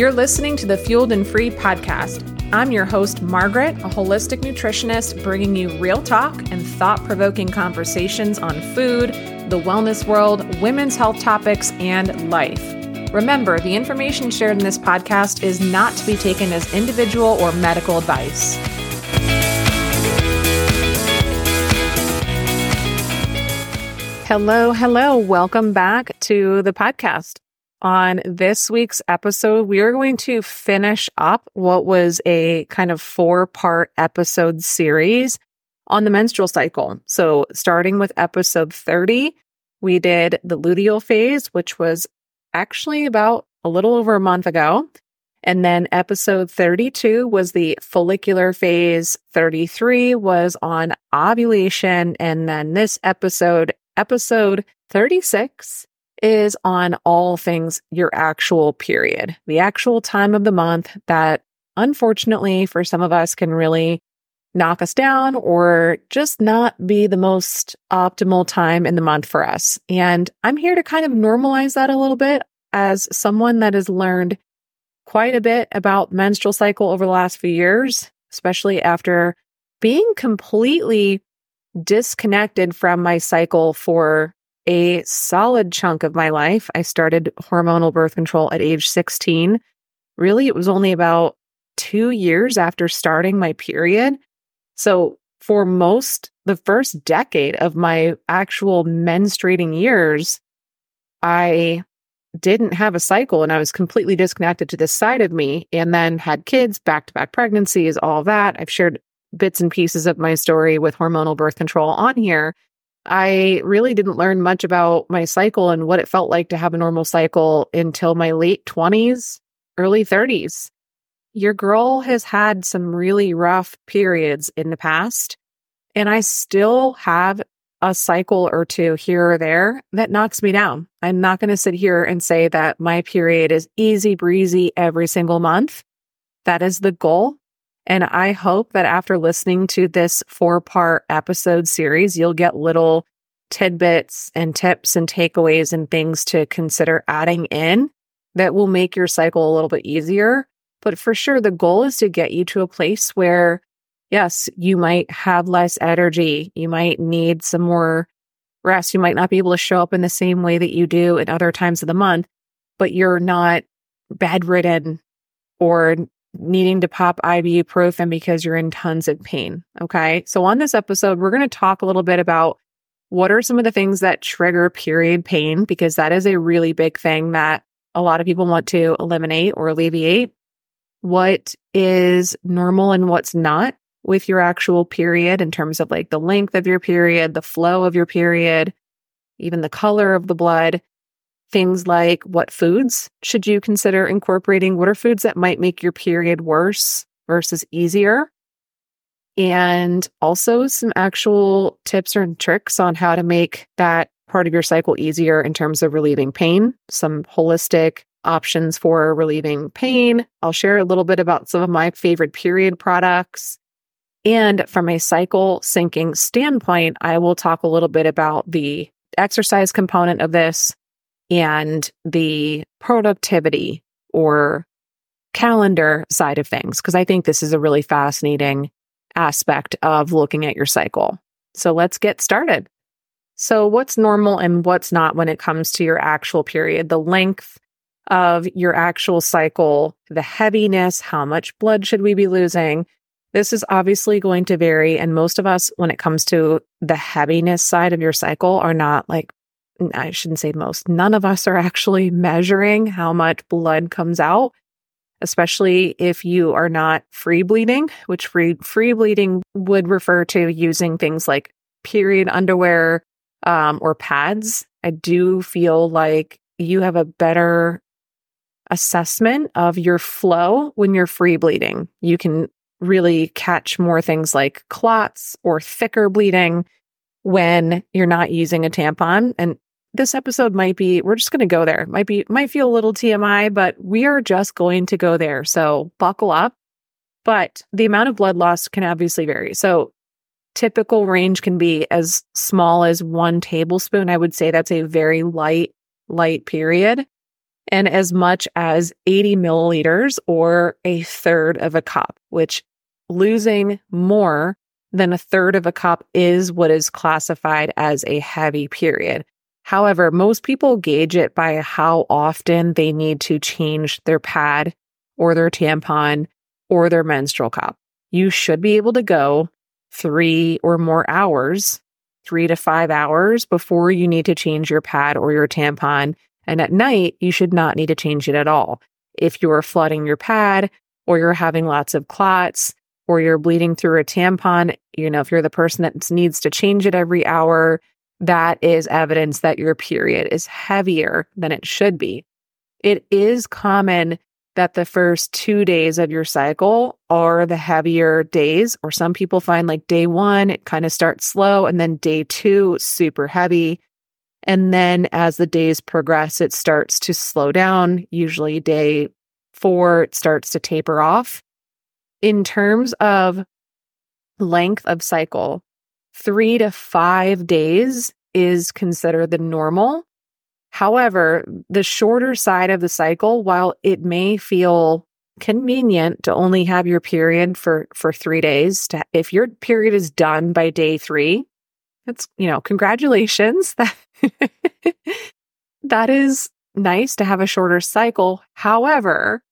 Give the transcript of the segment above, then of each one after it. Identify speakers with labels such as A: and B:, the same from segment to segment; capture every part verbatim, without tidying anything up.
A: You're listening to the Fueled and Free podcast. I'm your host, Margaret, a holistic nutritionist, bringing you real talk and thought-provoking conversations on food, the wellness world, women's health topics, and life. Remember, the information shared in this podcast is not to be taken as individual or medical advice. Hello, hello. Welcome back to the podcast. On this week's episode, we are going to finish up what was a kind of four-part episode series on the menstrual cycle. So starting with episode thirty, we did the luteal phase, which was actually about a little over a month ago. And then episode thirty-two was the follicular phase. thirty-three was on ovulation. And then this episode, episode thirty-six, is on all things your actual period, the actual time of the month that unfortunately for some of us can really knock us down or just not be the most optimal time in the month for us. And I'm here to kind of normalize that a little bit as someone that has learned quite a bit about menstrual cycle over the last few years, especially after being completely disconnected from my cycle for a solid chunk of my life. I started hormonal birth control at age sixteen. Really, it was only about two years after starting my period. So for most, the first decade of my actual menstruating years, I didn't have a cycle and I was completely disconnected to this side of me, and then had kids, back-to-back pregnancies, all of that. I've shared bits and pieces of my story with hormonal birth control on here. I really didn't learn much about my cycle and what it felt like to have a normal cycle until my late twenties, early thirties. Your girl has had some really rough periods in the past, and I still have a cycle or two here or there that knocks me down. I'm not going to sit here and say that my period is easy breezy every single month. That is the goal. And I hope that after listening to this four-part episode series, you'll get little tidbits and tips and takeaways and things to consider adding in that will make your cycle a little bit easier. But for sure, the goal is to get you to a place where, yes, you might have less energy. You might need some more rest. You might not be able to show up in the same way that you do at other times of the month, but you're not bedridden or needing to pop ibuprofen because you're in tons of pain. Okay. So on this episode, we're going to talk a little bit about what are some of the things that trigger period pain, because that is a really big thing that a lot of people want to eliminate or alleviate. What is normal and what's not with your actual period in terms of like the length of your period, the flow of your period, even the color of the blood. Things like what foods should you consider incorporating? What are foods that might make your period worse versus easier? And also some actual tips or tricks on how to make that part of your cycle easier in terms of relieving pain, some holistic options for relieving pain. I'll share a little bit about some of my favorite period products. And from a cycle syncing standpoint, I will talk a little bit about the exercise component of this and the productivity or calendar side of things, because I think this is a really fascinating aspect of looking at your cycle. So let's get started. So what's normal and what's not when it comes to your actual period, the length of your actual cycle, the heaviness, how much blood should we be losing? This is obviously going to vary. And most of us, when it comes to the heaviness side of your cycle, are not like, I shouldn't say most, none of us are actually measuring how much blood comes out, especially if you are not free bleeding, which free, free bleeding would refer to using things like period underwear um, or pads. I do feel like you have a better assessment of your flow when you're free bleeding. You can really catch more things like clots or thicker bleeding when you're not using a tampon. And this episode might be, we're just going to go there. Might be, might feel a little T M I, but we are just going to go there. So buckle up. But the amount of blood loss can obviously vary. So typical range can be as small as one tablespoon. I would say that's a very light, light period. and as much as eighty milliliters or a third of a cup, which losing more than a third of a cup is what is classified as a heavy period. However, most people gauge it by how often they need to change their pad or their tampon or their menstrual cup. You should be able to go three or more hours, three to five hours before you need to change your pad or your tampon. And at night, you should not need to change it at all. If you're flooding your pad or you're having lots of clots or you're bleeding through a tampon, you know, if you're the person that needs to change it every hour, that is evidence that your period is heavier than it should be. It is common that the first two days of your cycle are the heavier days, or some people find like day one, it kind of starts slow, and then day two, super heavy. And then as the days progress, it starts to slow down. Usually day four, it starts to taper off. In terms of length of cycle, three to five days is considered the normal. However, the shorter side of the cycle, while it may feel convenient to only have your period for, for three days, to, if your period is done by day three, that's, you know, congratulations. That, that is nice to have a shorter cycle. However,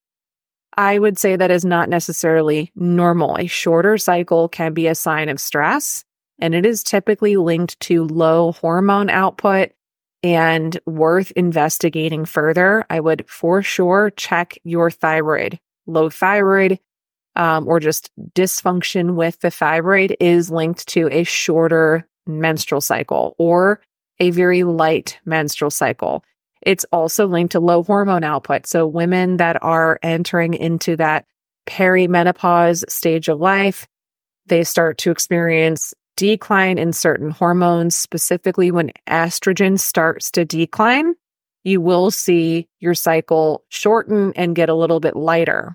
A: I would say that is not necessarily normal. A shorter cycle can be a sign of stress, and it is typically linked to low hormone output and worth investigating further. I would for sure check your thyroid. Low thyroid um, or just dysfunction with the thyroid is linked to a shorter menstrual cycle or a very light menstrual cycle. It's also linked to low hormone output. So women that are entering into that perimenopause stage of life, they start to experience decline in certain hormones. Specifically, when estrogen starts to decline, you will see your cycle shorten and get a little bit lighter.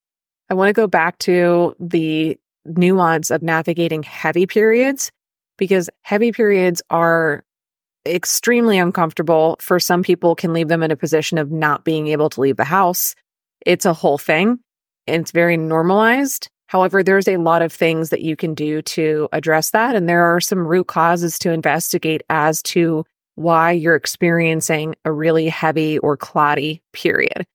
A: I want to go back to the nuance of navigating heavy periods, because heavy periods are extremely uncomfortable. For some people, can leave them in a position of not being able to leave the house. It's a whole thing, and it's very normalized. However, there's a lot of things that you can do to address that, and there are some root causes to investigate as to why you're experiencing a really heavy or clotty period.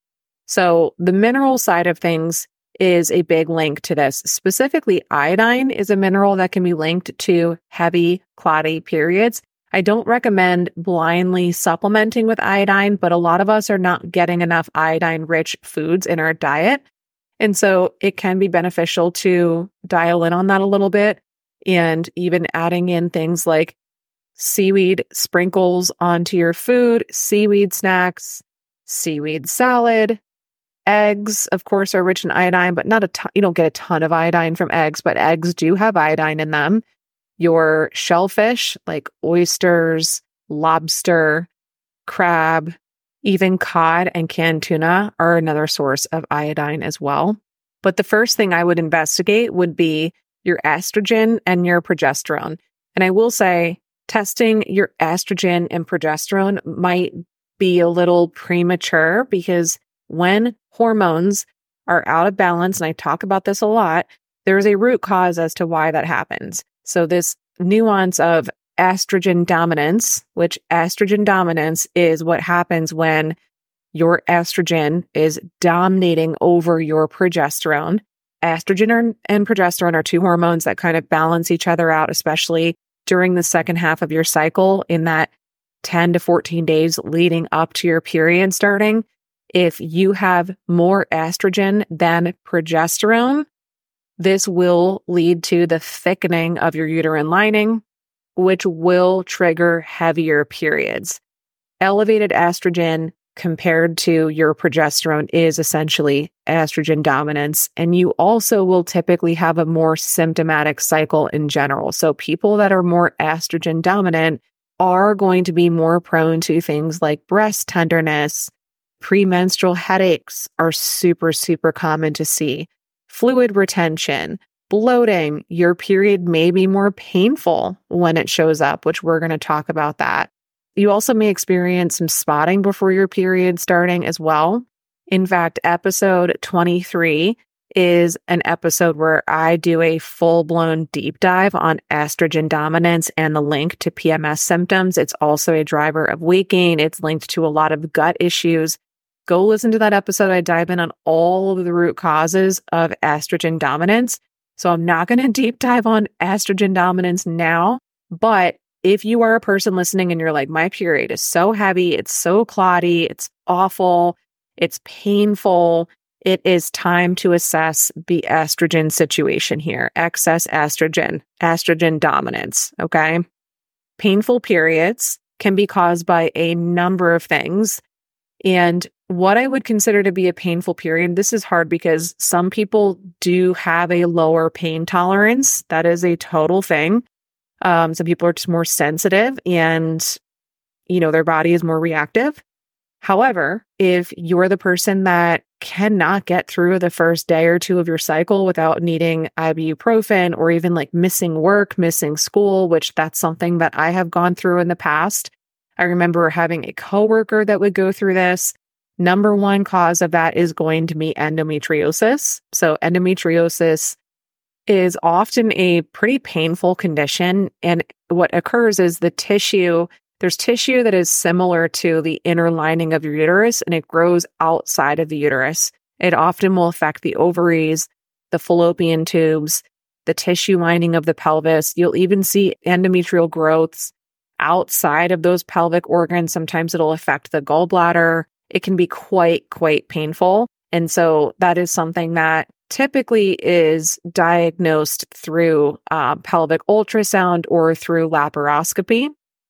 A: So the mineral side of things is a big link to this. Specifically, iodine is a mineral that can be linked to heavy, clotty periods. I don't recommend blindly supplementing with iodine, but a lot of us are not getting enough iodine-rich foods in our diet. And so it can be beneficial to dial in on that a little bit, and even adding in things like seaweed sprinkles onto your food, seaweed snacks, seaweed salad. Eggs, of course, are rich in iodine, but not a ton. You don't get a ton of iodine from eggs, but eggs do have iodine in them. Your shellfish, like oysters, lobster, crab, even cod and canned tuna, are another source of iodine as well. But the first thing I would investigate would be your estrogen and your progesterone. And I will say, testing your estrogen and progesterone might be a little premature, because when hormones are out of balance, and I talk about this a lot, there's a root cause as to why that happens. So this nuance of estrogen dominance, which estrogen dominance is what happens when your estrogen is dominating over your progesterone. Estrogen and progesterone are two hormones that kind of balance each other out, especially during the second half of your cycle, in that ten to fourteen days leading up to your period starting. If you have more estrogen than progesterone, this will lead to the thickening of your uterine lining, which will trigger heavier periods. Elevated estrogen compared to your progesterone is essentially estrogen dominance, and you also will typically have a more symptomatic cycle in general. So people that are more estrogen dominant are going to be more prone to things like breast tenderness. Premenstrual headaches are super, super common to see. Fluid retention, bloating. Your period may be more painful when it shows up, which we're going to talk about that. You also may experience some spotting before your period starting as well. In fact, episode twenty-three is an episode where I do a full-blown deep dive on estrogen dominance and the link to P M S symptoms. It's also a driver of weight gain. It's linked to a lot of gut issues. Go listen to that episode. I dive in on all of the root causes of estrogen dominance. So I'm not going to deep dive on estrogen dominance now, but if you are a person listening and you're like, my period is so heavy, it's so clotty, it's awful, it's painful, it is time to assess the estrogen situation here. Excess estrogen, estrogen dominance, okay? Painful periods can be caused by a number of things. And what I would consider to be a painful period, this is hard because some people do have a lower pain tolerance. That is a total thing. Um, some people are just more sensitive and, you know, their body is more reactive. However, if you're the person that cannot get through the first day or two of your cycle without needing ibuprofen or even like missing work, missing school, which that's something that I have gone through in the past. I remember having a coworker that would go through this. Number one cause of that is going to be endometriosis. So endometriosis is often a pretty painful condition. And what occurs is the tissue, there's tissue that is similar to the inner lining of your uterus, and it grows outside of the uterus. It often will affect the ovaries, the fallopian tubes, the tissue lining of the pelvis. You'll even see endometrial growths outside of those pelvic organs. Sometimes it'll affect the gallbladder. It can be quite, quite painful. And so that is something that typically is diagnosed through uh, pelvic ultrasound or through laparoscopy.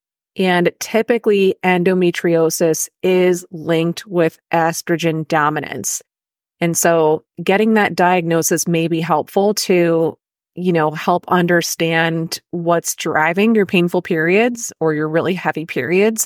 A: And typically endometriosis is linked with estrogen dominance. And so getting that diagnosis may be helpful to, you know, help understand what's driving your painful periods or your really heavy periods.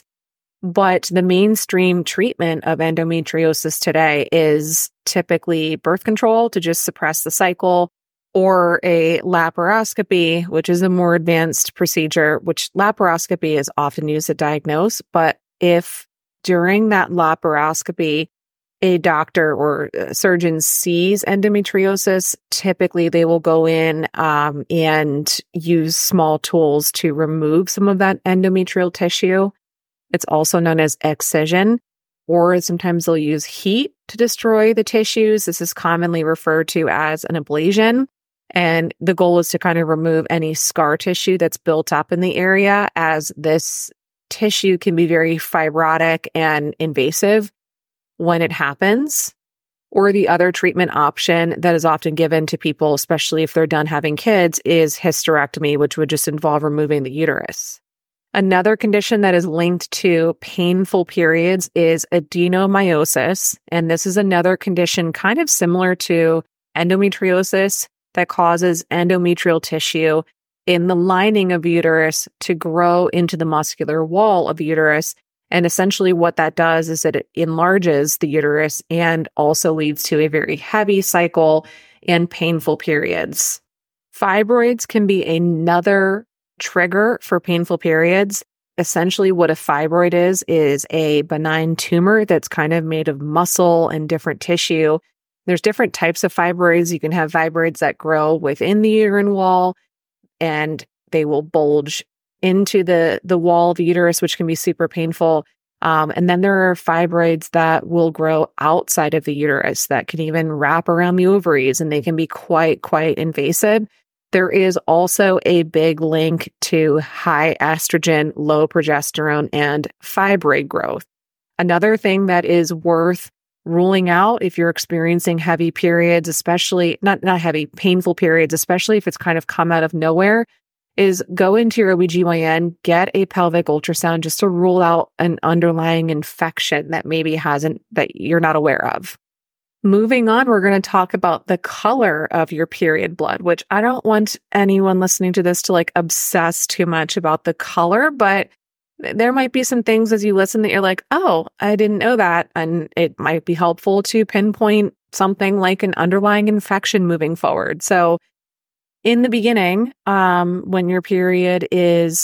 A: But the mainstream treatment of endometriosis today is typically birth control to just suppress the cycle, or a laparoscopy, which is a more advanced procedure, which laparoscopy is often used to diagnose. But if during that laparoscopy, a doctor or a surgeon sees endometriosis, typically they will go in um, and use small tools to remove some of that endometrial tissue. It's also known as excision, or sometimes they'll use heat to destroy the tissues. This is commonly referred to as an ablation. And the goal is to kind of remove any scar tissue that's built up in the area, as this tissue can be very fibrotic and invasive when it happens. Or the other treatment option that is often given to people, especially if they're done having kids, is hysterectomy, which would just involve removing the uterus. Another condition that is linked to painful periods is adenomyosis. And this is another condition kind of similar to endometriosis that causes endometrial tissue in the lining of uterus to grow into the muscular wall of the uterus. And essentially what that does is that it enlarges the uterus and also leads to a very heavy cycle and painful periods. Fibroids can be another trigger for painful periods. Essentially what a fibroid is, is a benign tumor that's kind of made of muscle and different tissue. There's different types of fibroids. You can have fibroids that grow within the uterine wall and they will bulge into the, the wall of the uterus, which can be super painful. Um, and then there are fibroids that will grow outside of the uterus that can even wrap around the ovaries, and they can be quite, quite invasive. There is also a big link to high estrogen, low progesterone, and fibroid growth. Another thing that is worth ruling out if you're experiencing heavy periods, especially not, not heavy, painful periods, especially if it's kind of come out of nowhere, is go into your O B G Y N, get a pelvic ultrasound just to rule out an underlying infection that maybe hasn't, that you're not aware of. Moving on, we're going to talk about the color of your period blood, which I don't want anyone listening to this to like obsess too much about the color, but there might be some things as you listen that you're like, oh, I didn't know that. And it might be helpful to pinpoint something like an underlying infection moving forward. So in the beginning, um, when your period is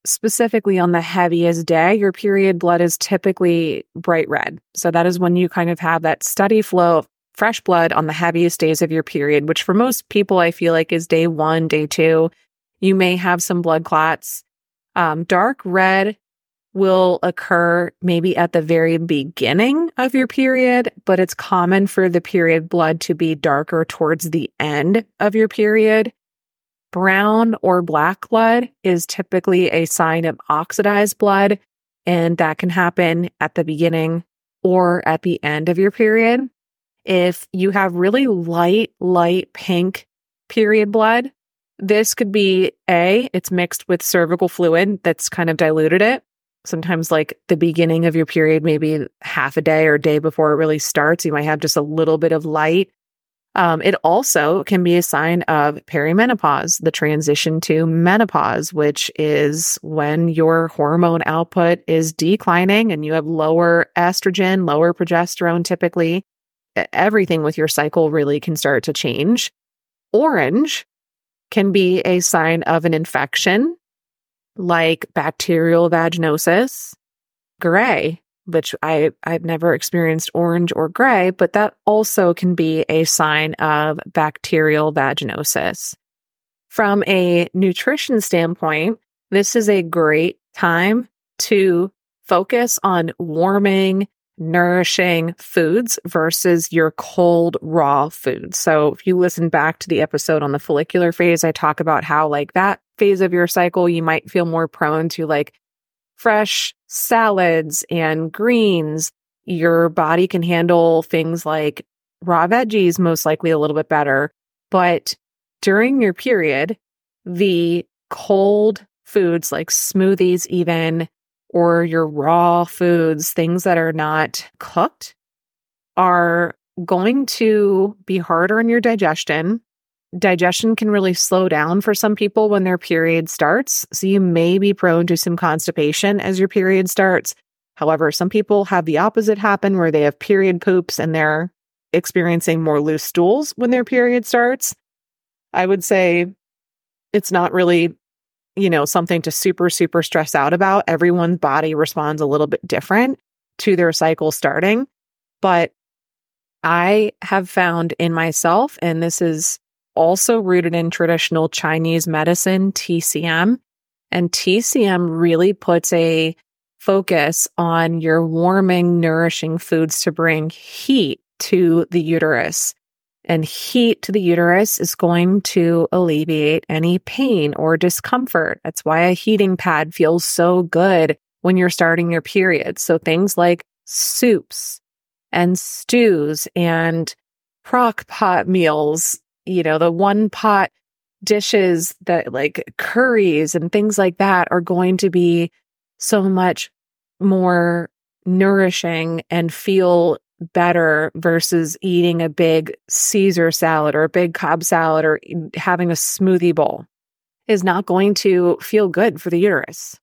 A: specifically on the heaviest day, your period blood is typically bright red. So that is when you kind of have that steady flow of fresh blood on the heaviest days of your period, which for most people, I feel like is day one, day two. You may have some blood clots. Um, dark red will occur maybe at the very beginning of your period, but it's common for the period blood to be darker towards the end of your period. Brown or black blood is typically a sign of oxidized blood, and that can happen at the beginning or at the end of your period. If you have really light, light pink period blood, this could be A, it's mixed with cervical fluid that's kind of diluted it. Sometimes like the beginning of your period, maybe half a day or a day before it really starts, you might have just a little bit of light. Um, it also can be a sign of perimenopause, the transition to menopause, which is when your hormone output is declining and you have lower estrogen, lower progesterone typically. Everything with your cycle really can start to change. Orange can be a sign of an infection like bacterial vaginosis. Gray, which I, I've never experienced orange or gray, but that also can be a sign of bacterial vaginosis. From a nutrition standpoint, this is a great time to focus on warming, nourishing foods versus your cold, raw foods. So if you listen back to the episode on the follicular phase, I talk about how like that phase of your cycle, you might feel more prone to like fresh salads and greens. Your body can handle things like raw veggies most likely a little bit better. But during your period, the cold foods like smoothies even, or your raw foods, things that are not cooked, are going to be harder on your digestion. Digestion can really slow down for some people when their period starts. So you may be prone to some constipation as your period starts. However, some people have the opposite happen where they have period poops and they're experiencing more loose stools when their period starts. I would say it's not really, you know, something to super, super stress out about. Everyone's body responds a little bit different to their cycle starting. But I have found in myself, and this is also rooted in traditional Chinese medicine, T C M, and T C M really puts a focus on your warming, nourishing foods to bring heat to the uterus. And heat to the uterus is going to alleviate any pain or discomfort. That's why a heating pad feels so good when you're starting your period. So things like soups and stews and crock pot meals, you know, the one pot dishes that like curries and things like that are going to be so much more nourishing and feel better versus eating a big Caesar salad or a big Cobb salad or having a smoothie bowl is not going to feel good for the uterus.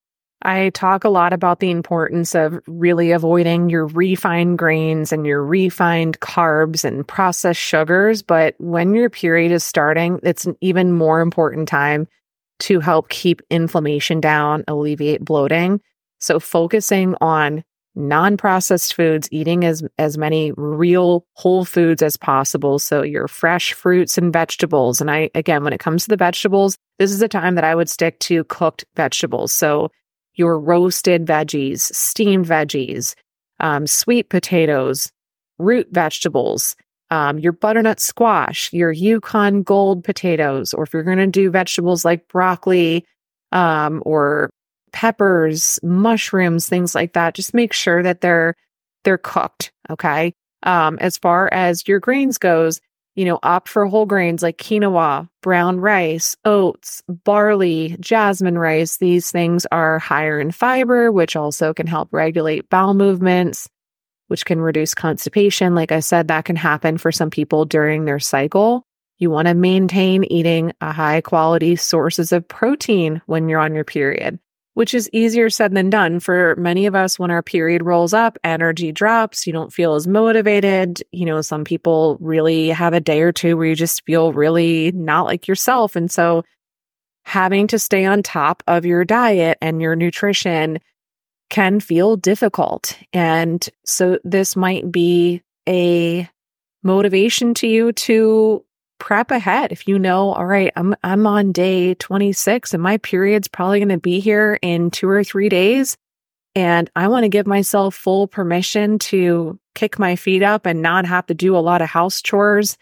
A: I talk a lot about the importance of really avoiding your refined grains and your refined carbs and processed sugars. But when your period is starting, it's an even more important time to help keep inflammation down, alleviate bloating. So focusing on non-processed foods, eating as, as many real whole foods as possible. So your fresh fruits and vegetables. And I, again, when it comes to the vegetables, this is a time that I would stick to cooked vegetables. So your roasted veggies, steamed veggies, um, sweet potatoes, root vegetables, um, your butternut squash, your Yukon Gold potatoes, or if you're going to do vegetables like broccoli um, or peppers, mushrooms, things like that, just make sure that they're they're cooked, okay? Um, as far as your grains goes, you know, opt for whole grains like quinoa, brown rice, oats, barley, jasmine rice. These things are higher in fiber, which also can help regulate bowel movements, which can reduce constipation. Like I said, that can happen for some people during their cycle. You want to maintain eating a high quality sources of protein when you're on your period, which is easier said than done. For many of us, when our period rolls up, energy drops, you don't feel as motivated. You know, some people really have a day or two where you just feel really not like yourself. And so having to stay on top of your diet and your nutrition can feel difficult. And so this might be a motivation to you to prep ahead. If you know, all right, I'm I'm on day twenty-six and my period's probably going to be here in two or three days. And I want to give myself full permission to kick my feet up and not have to do a lot of house chores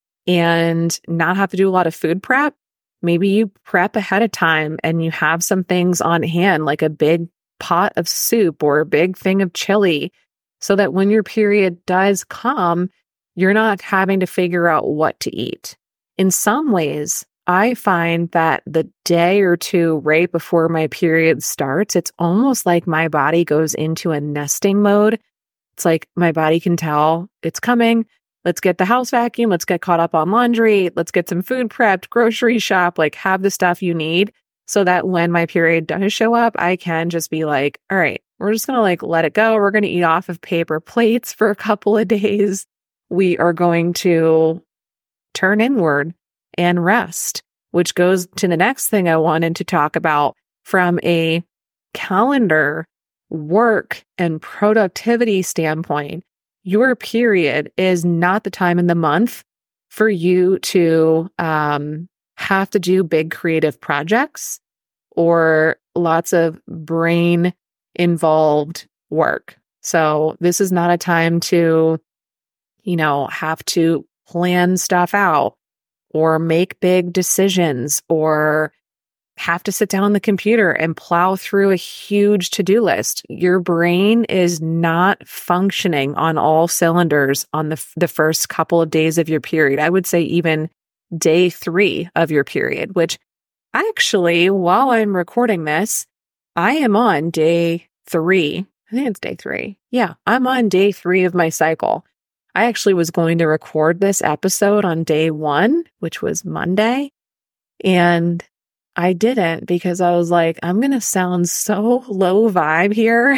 A: and not have to do a lot of food prep. Maybe you prep ahead of time and you have some things on hand, like a big pot of soup or a big thing of chili, so that when your period does come, you're not having to figure out what to eat. In some ways, I find that the day or two right before my period starts, it's almost like my body goes into a nesting mode. It's like my body can tell it's coming. Let's get the house vacuum. Let's get caught up on laundry. Let's get some food prepped, grocery shop, like have the stuff you need so that when my period does show up, I can just be like, all right, we're just going to like let it go. We're going to eat off of paper plates for a couple of days. We are going to turn inward and rest, which goes to the next thing I wanted to talk about from a calendar, work, and productivity standpoint. Your period is not the time in the month for you to um, have to do big creative projects or lots of brain involved work. So this is not a time to, you know, have to plan stuff out or make big decisions or have to sit down on the computer and plow through a huge to-do list. Your brain is not functioning on all cylinders on the, the first couple of days of your period. I would say even day three of your period, which actually, while I'm recording this, I am on day three. I think it's day three. Yeah, I'm on day three of my cycle. I actually was going to record this episode on day one, which was Monday, and I didn't because I was like, I'm going to sound so low vibe here.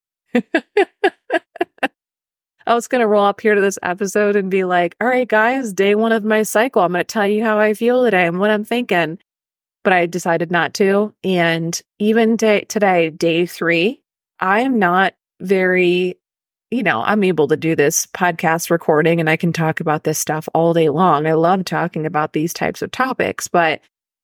A: I was going to roll up here to this episode and be like, all right, guys, day one of my cycle. I'm going to tell you how I feel today and what I'm thinking. But I decided not to. And even day, today, day three, I am not very, you know, I'm able to do this podcast recording and I can talk about this stuff all day long. I love talking about these types of topics, but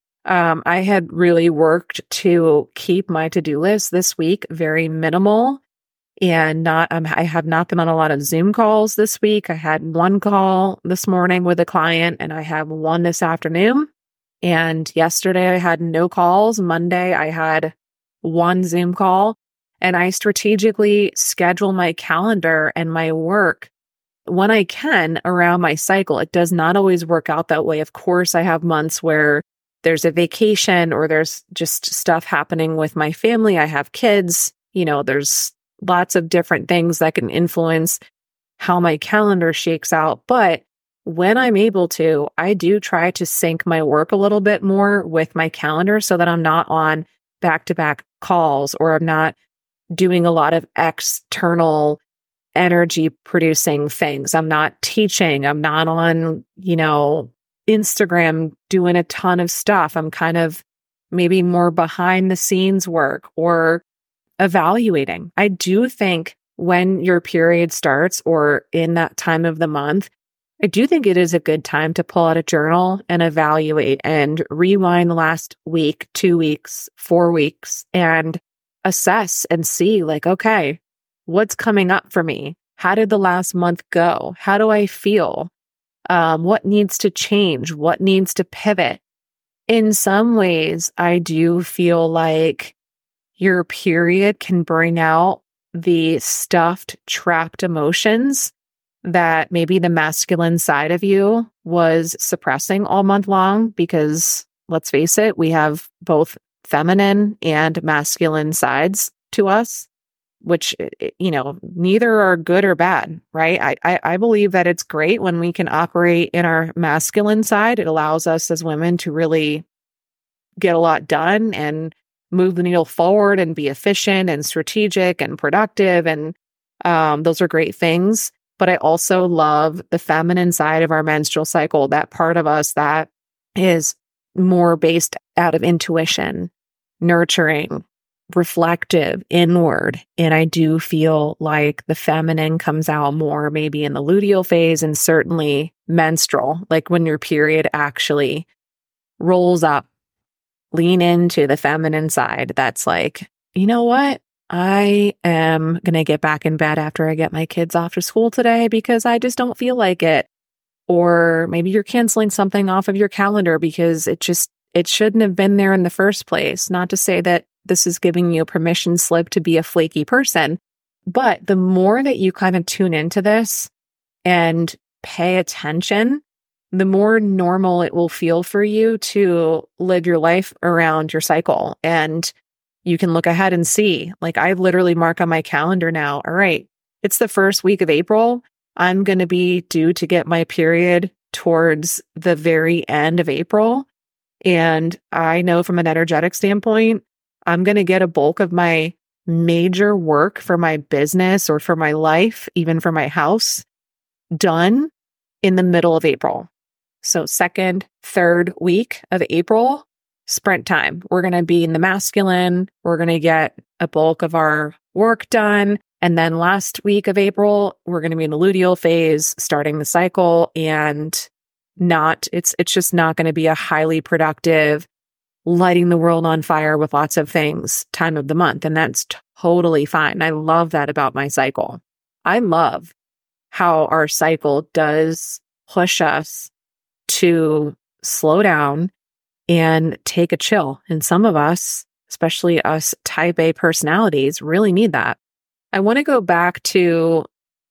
A: um, I had really worked to keep my to-do list this week very minimal and not, um, I have not been on a lot of Zoom calls this week. I had one call this morning with a client and I have one this afternoon. And yesterday I had no calls. Monday I had one Zoom call. And I strategically schedule my calendar and my work when I can around my cycle. It does not always work out that way. Of course, I have months where there's a vacation or there's just stuff happening with my family. I have kids. You know, there's lots of different things that can influence how my calendar shakes out. But when I'm able to, I do try to sync my work a little bit more with my calendar so that I'm not on back-to-back calls or I'm not doing a lot of external energy producing things. I'm not teaching. I'm not on, you know, Instagram doing a ton of stuff. I'm kind of maybe more behind the scenes work or evaluating. I do think when your period starts or in that time of the month, I do think it is a good time to pull out a journal and evaluate and rewind the last week, two weeks, four weeks, and assess and see like, okay, what's coming up for me? How did the last month go? How do I feel? Um, what needs to change? What needs to pivot? In some ways, I do feel like your period can bring out the stuffed, trapped emotions that maybe the masculine side of you was suppressing all month long, because let's face it, we have both feminine and masculine sides to us, which, you know, neither are good or bad, right? I, I, I believe that it's great when we can operate in our masculine side. It allows us as women to really get a lot done and move the needle forward and be efficient and strategic and productive. And um, those are great things. But I also love the feminine side of our menstrual cycle, that part of us that is more based out of intuition, nurturing, reflective, inward. And I do feel like the feminine comes out more maybe in the luteal phase and certainly menstrual, like when your period actually rolls up. Lean into the feminine side. That's like, you know what? I am going to get back in bed after I get my kids off to school today because I just don't feel like it. Or maybe you're canceling something off of your calendar because it just, it shouldn't have been there in the first place. Not to say that this is giving you a permission slip to be a flaky person, but the more that you kind of tune into this and pay attention, the more normal it will feel for you to live your life around your cycle. And you can look ahead and see, like I literally mark on my calendar now, all right, it's the first week of April. I'm going to be due to get my period towards the very end of April. And I know from an energetic standpoint, I'm going to get a bulk of my major work for my business or for my life, even for my house, done in the middle of April. So second, third week of April, sprint time. We're going to be in the masculine. We're going to get a bulk of our work done. And then last week of April, we're going to be in the luteal phase, starting the cycle, and not, it's, it's just not going to be a highly productive, lighting the world on fire with lots of things time of the month. And that's totally fine. I love that about my cycle. I love how our cycle does push us to slow down and take a chill. And some of us, especially us type A personalities, really need that. I want to go back to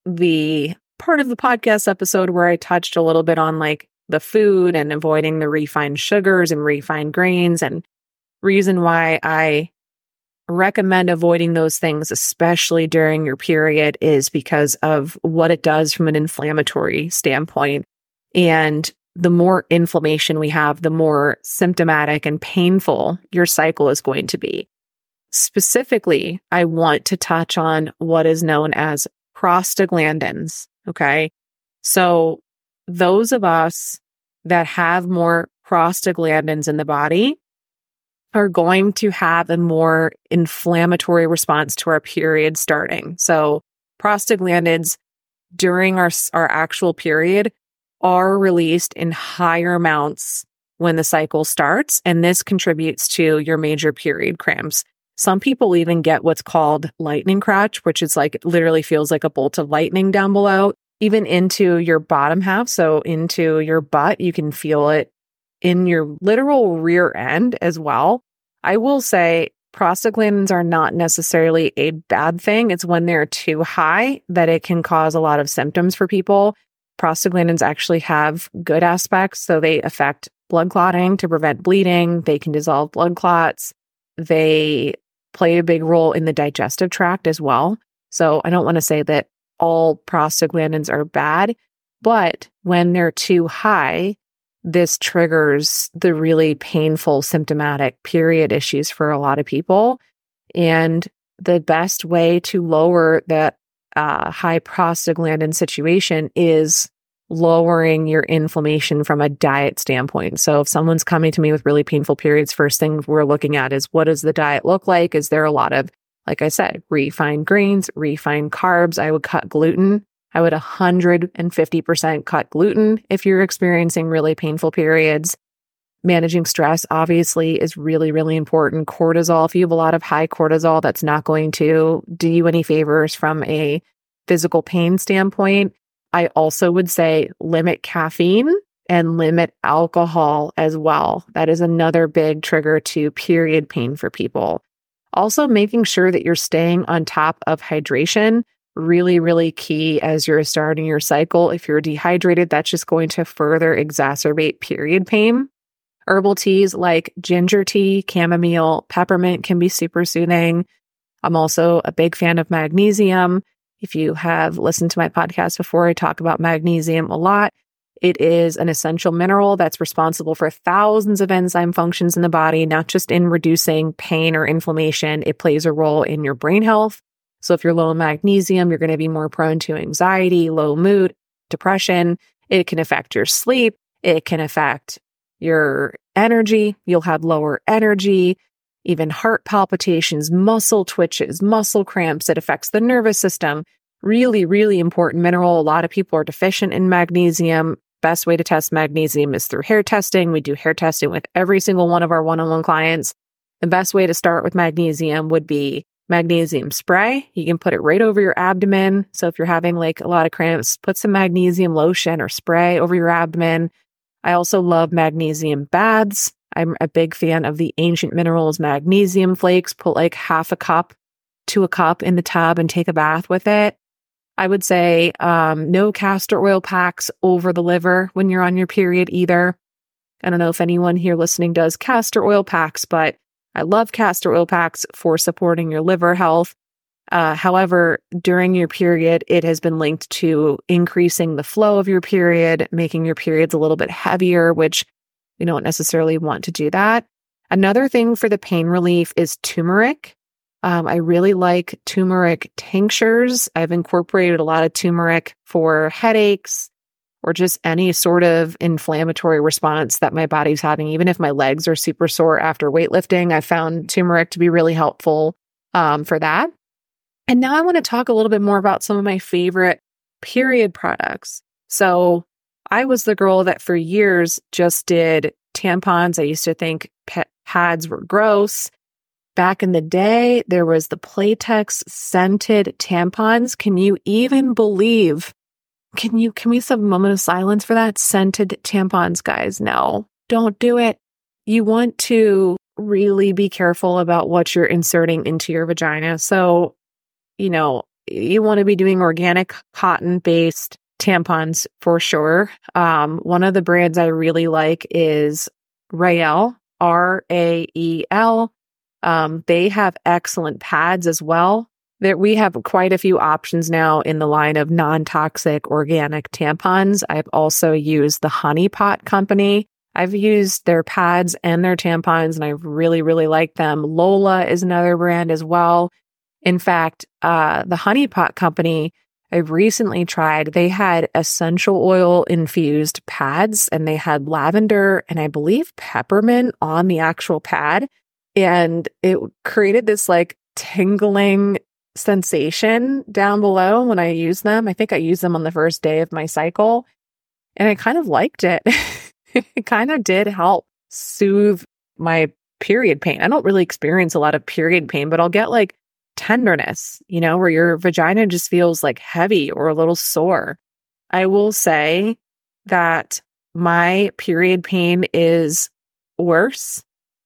A: the part of the podcast episode where I touched a little bit on like the food and avoiding the refined sugars and refined grains, and reason why I recommend avoiding those things, especially during your period, is because of what it does from an inflammatory standpoint. And the more inflammation we have, the more symptomatic and painful your cycle is going to be. Specifically, I want to touch on what is known as prostaglandins, okay? So those of us that have more prostaglandins in the body are going to have a more inflammatory response to our period starting. So prostaglandins during our, our actual period are released in higher amounts when the cycle starts, and this contributes to your major period cramps. Some people even get what's called lightning crotch, which is like, it literally feels like a bolt of lightning down below, even into your bottom half. So into your butt, you can feel it in your literal rear end as well. I will say prostaglandins are not necessarily a bad thing. It's when they're too high that it can cause a lot of symptoms for people. Prostaglandins actually have good aspects. So they affect blood clotting to prevent bleeding. They can dissolve blood clots. They play a big role in the digestive tract as well. So I don't want to say that all prostaglandins are bad, but when they're too high, this triggers the really painful symptomatic period issues for a lot of people. And the best way to lower that uh, high prostaglandin situation is lowering your inflammation from a diet standpoint. So if someone's coming to me with really painful periods, first thing we're looking at is, what does the diet look like? Is there a lot of, like I said, refined grains, refined carbs? I would cut gluten. I would one hundred fifty percent cut gluten if you're experiencing really painful periods. Managing stress, obviously, is really, really important. Cortisol, if you have a lot of high cortisol, that's not going to do you any favors from a physical pain standpoint. I also would say limit caffeine and limit alcohol as well. That is another big trigger to period pain for people. Also, making sure that you're staying on top of hydration, really, really key as you're starting your cycle. If you're dehydrated, that's just going to further exacerbate period pain. Herbal teas like ginger tea, chamomile, peppermint can be super soothing. I'm also a big fan of magnesium. If you have listened to my podcast before, I talk about magnesium a lot. It is an essential mineral that's responsible for thousands of enzyme functions in the body, not just in reducing pain or inflammation. It plays a role in your brain health. So if you're low in magnesium, you're going to be more prone to anxiety, low mood, depression. It can affect your sleep. It can affect your energy. You'll have lower energy, even heart palpitations, muscle twitches, muscle cramps. It affects the nervous system. Really, really important mineral. A lot of people are deficient in magnesium. Best way to test magnesium is through hair testing. We do hair testing with every single one of our one-on-one clients. The best way to start with magnesium would be magnesium spray. You can put it right over your abdomen. So if you're having like a lot of cramps, put some magnesium lotion or spray over your abdomen. I also love magnesium baths. I'm a big fan of the Ancient Minerals magnesium flakes. Put like half a cup to a cup in the tub and take a bath with it. I would say um, no castor oil packs over the liver when you're on your period either. I don't know if anyone here listening does castor oil packs, but I love castor oil packs for supporting your liver health. Uh, however, during your period, it has been linked to increasing the flow of your period, making your periods a little bit heavier, which we don't necessarily want to do that. Another thing for the pain relief is turmeric. Um, I really like turmeric tinctures. I've incorporated a lot of turmeric for headaches or just any sort of inflammatory response that my body's having. Even if my legs are super sore after weightlifting, I found turmeric to be really helpful um, for that. And now I want to talk a little bit more about some of my favorite period products. So I was the girl that for years just did tampons. I used to think pet pads were gross. Back in the day, there was the Playtex scented tampons. Can you even believe? Can you, can we have a moment of silence for that? Scented tampons, guys. No, don't do it. You want to really be careful about what you're inserting into your vagina. So, you know, you want to be doing organic cotton-based tampons for sure. Um, one of the brands I really like is Rael, R A E L. Um, they have excellent pads as well. There, we have quite a few options now in the line of non-toxic organic tampons. I've also used the Honey Pot company. I've used their pads and their tampons, and I really, really like them. Lola is another brand as well. In fact, uh, the Honey Pot company, I've recently tried. They had essential oil infused pads, and they had lavender and I believe peppermint on the actual pad. And it created this like tingling sensation down below when I used them. I think I used them on the first day of my cycle, and I kind of liked it. It kind of did help soothe my period pain. I don't really experience a lot of period pain, but I'll get like tenderness, you know, where your vagina just feels like heavy or a little sore. I will say that my period pain is worse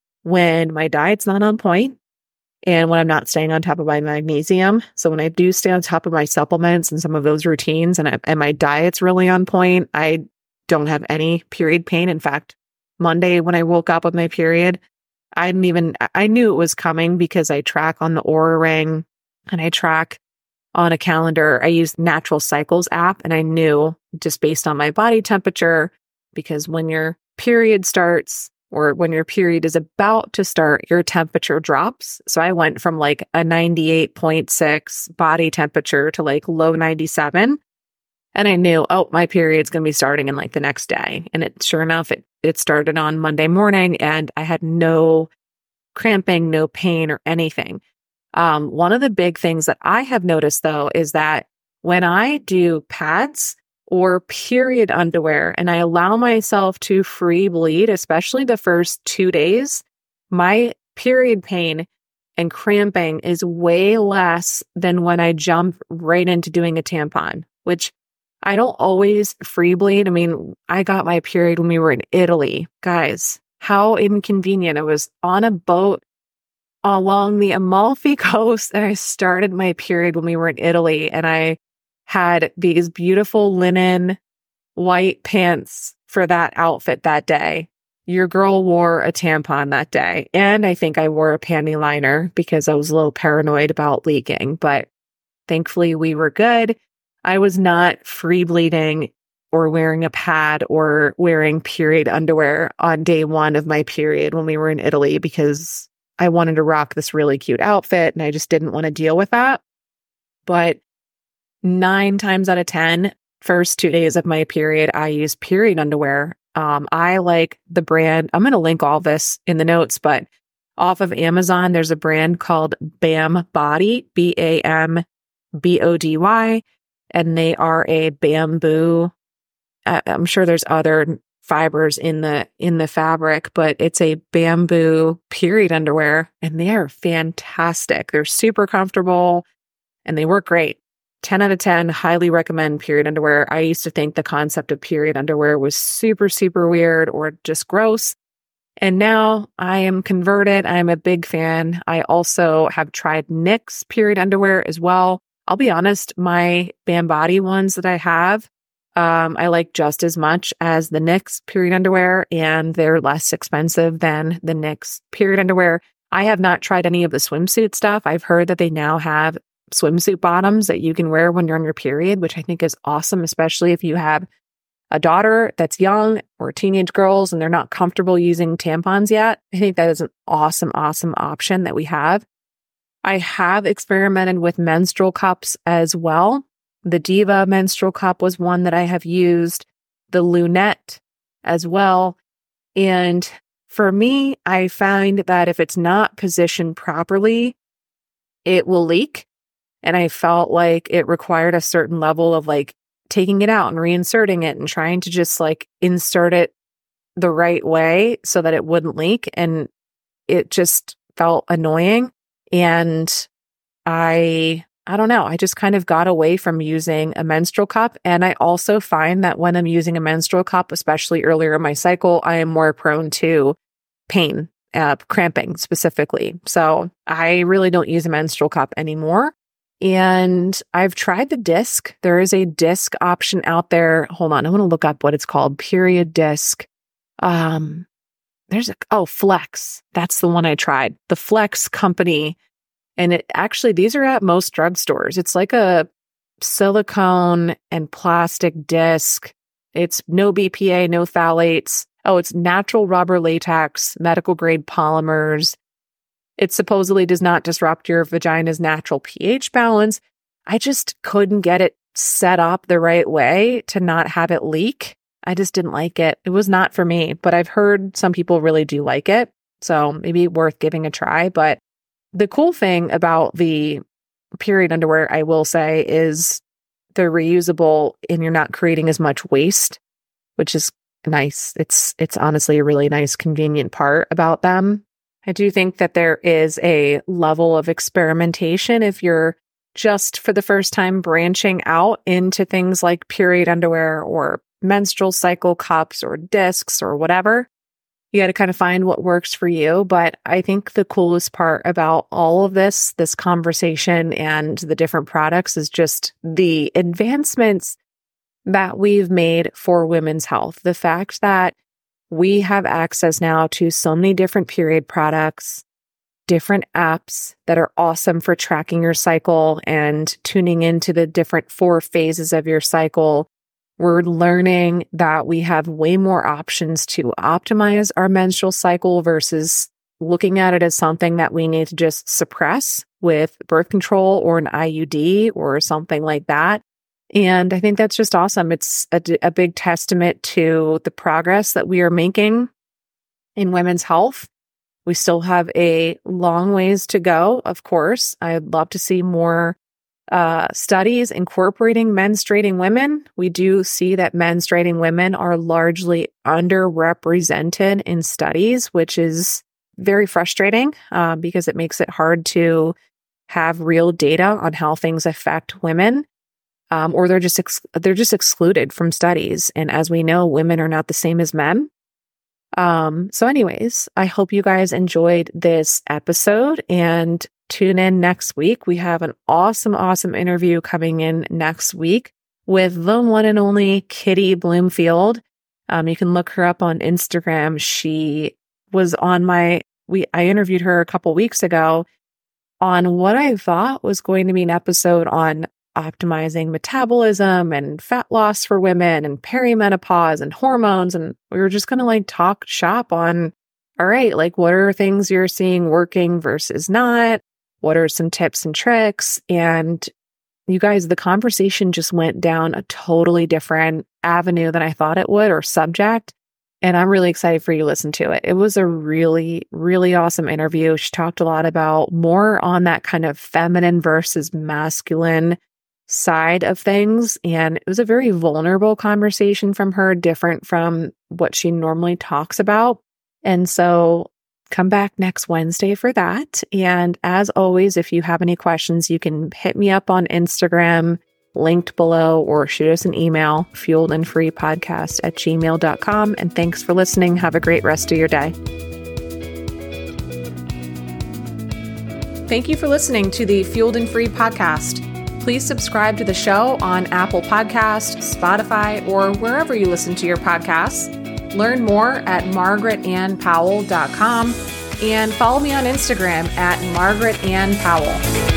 A: when my diet's not on point and when I'm not staying on top of my magnesium. So when I do stay on top of my supplements and some of those routines and, I, and my diet's really on point, I don't have any period pain. In fact, Monday when I woke up with my period, I didn't even, I knew it was coming because I track on the Oura Ring and I track on a calendar. I use Natural Cycles app, and I knew just based on my body temperature, because when your period starts, or when your period is about to start, your temperature drops. So I went from like a ninety-eight point six body temperature to like low ninety-seven. And I knew, oh, my period's going to be starting in like the next day. And it, sure enough, it, it started on Monday morning, and I had no cramping, no pain or anything. Um, one of the big things that I have noticed though, is that when I do pads or period underwear, and I allow myself to free bleed, especially the first two days, my period pain and cramping is way less than when I jump right into doing a tampon, which I don't always free bleed. I mean, I got my period when we were in Italy. Guys, how inconvenient. I was on a boat along the Amalfi Coast, and I started my period when we were in Italy, and I had these beautiful linen white pants for that outfit that day. Your girl wore a tampon that day. And I think I wore a panty liner because I was a little paranoid about leaking, but thankfully we were good. I was not free bleeding or wearing a pad or wearing period underwear on day one of my period when we were in Italy, because I wanted to rock this really cute outfit and I just didn't want to deal with that. But nine times out of ten, first two days of my period, I use period underwear. Um, I like the brand. I'm going to link all this in the notes, but off of Amazon, there's a brand called Bam Body, B A M B O D Y, and they are a bamboo. Uh, I'm sure there's other fibers in the in the fabric, but it's a bamboo period underwear, and they are fantastic. They're super comfortable, and they work great. ten out of ten, highly recommend period underwear. I used to think the concept of period underwear was super, super weird or just gross. And now I am converted. I'm a big fan. I also have tried Knix period underwear as well. I'll be honest, my Bam Body ones that I have, um, I like just as much as the Knix period underwear, and they're less expensive than the Knix period underwear. I have not tried any of the swimsuit stuff. I've heard that they now have swimsuit bottoms that you can wear when you're on your period, which I think is awesome, especially if you have a daughter that's young or teenage girls and they're not comfortable using tampons yet. I think that is an awesome, awesome option that we have. I have experimented with menstrual cups as well. The Diva menstrual cup was one that I have used, the Lunette as well. And for me, I find that if it's not positioned properly, it will leak. And I felt like it required a certain level of like taking it out and reinserting it and trying to just like insert it the right way so that it wouldn't leak. And it just felt annoying. And I, I don't know, I just kind of got away from using a menstrual cup. And I also find that when I'm using a menstrual cup, especially earlier in my cycle, I am more prone to pain, uh, cramping specifically. So I really don't use a menstrual cup anymore. And I've tried the disc. There is a disc option out there. Hold on, I'm going to look up what it's called. Period disc. Um, there's a, oh, Flex. That's the one I tried. The Flex company. And it actually, these are at most drugstores. It's like a silicone and plastic disc. It's no B P A, no phthalates. Oh, it's natural rubber latex, medical grade polymers. It supposedly does not disrupt your vagina's natural pH balance. I just couldn't get it set up the right way to not have it leak. I just didn't like it. It was not for me, but I've heard some people really do like it. So maybe worth giving a try. But the cool thing about the period underwear, I will say, is they're reusable and you're not creating as much waste, which is nice. It's, it's honestly a really nice, convenient part about them. I do think that there is a level of experimentation if you're just for the first time branching out into things like period underwear or menstrual cycle cups or discs or whatever. You got to kind of find what works for you. But I think the coolest part about all of this, this conversation and the different products is just the advancements that we've made for women's health. The fact that we have access now to so many different period products, different apps that are awesome for tracking your cycle and tuning into the different four phases of your cycle. We're learning that we have way more options to optimize our menstrual cycle versus looking at it as something that we need to just suppress with birth control or an I U D or something like that. And I think that's just awesome. It's a, a big testament to the progress that we are making in women's health. We still have a long ways to go, of course. I'd love to see more uh, studies incorporating menstruating women. We do see that menstruating women are largely underrepresented in studies, which is very frustrating uh, because it makes it hard to have real data on how things affect women. Um, or they're just ex- they're just excluded from studies. And as we know, women are not the same as men. Um, so anyways, I hope you guys enjoyed this episode and tune in next week. We have an awesome, awesome interview coming in next week with the one and only Kitty Bloomfield. Um, you can look her up on Instagram. She was on my, we I interviewed her a couple weeks ago on what I thought was going to be an episode on optimizing metabolism and fat loss for women and perimenopause and hormones. And we were just going to like talk shop on, all right, like what are things you're seeing working versus not? What are some tips and tricks? And you guys, the conversation just went down a totally different avenue than I thought it would or subject. And I'm really excited for you to listen to it. It was a really, really awesome interview. She talked a lot about more on that kind of feminine versus masculine side of things. And it was a very vulnerable conversation from her, different from what she normally talks about. And so come back next Wednesday for that. And as always, if you have any questions, you can hit me up on Instagram, linked below, or shoot us an email, fueled and free podcast at gmail dot com. And thanks for listening. Have a great rest of your day. Thank you for listening to the Fueled and Free podcast. Please subscribe to the show on Apple Podcasts, Spotify, or wherever you listen to your podcasts. Learn more at margaret ann powell dot com and follow me on Instagram at margaret ann powell.